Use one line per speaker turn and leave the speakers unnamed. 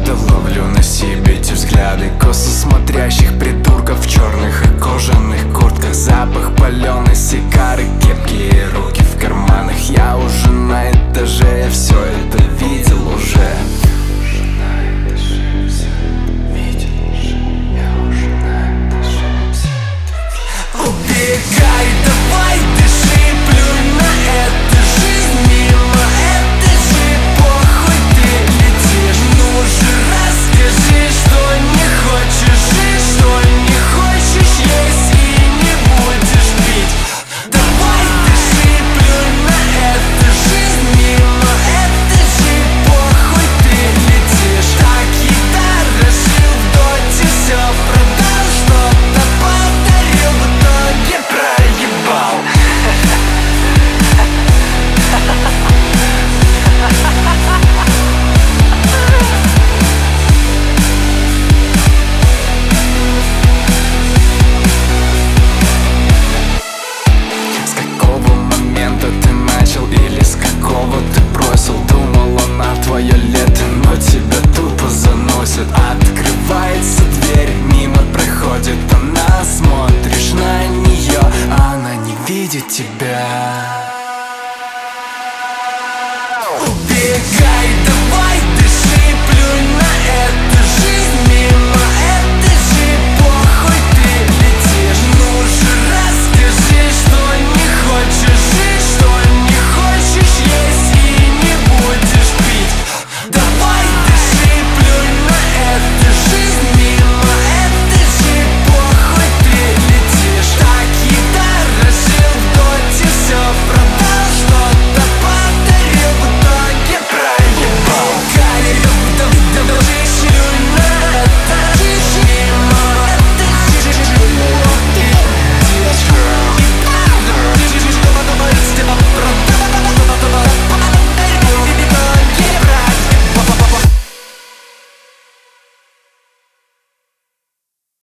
будто ловлю на себе эти взгляды косо смотрящих придурков в черных и кожаных куртках. Запах паленой сигары, кепки и руки в карманах. Я уже на этаже, я все это видел.